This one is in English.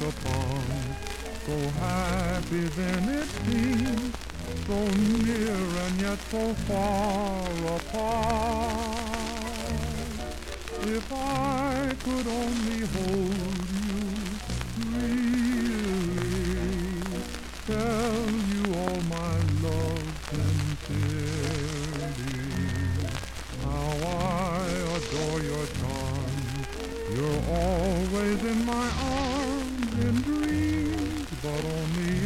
upon. So happy then it seemed, so near and yet so far apart. If I could only hold you, really tell you all my love sincerely, how I adore your charm. You're always in my arms in dreams, but only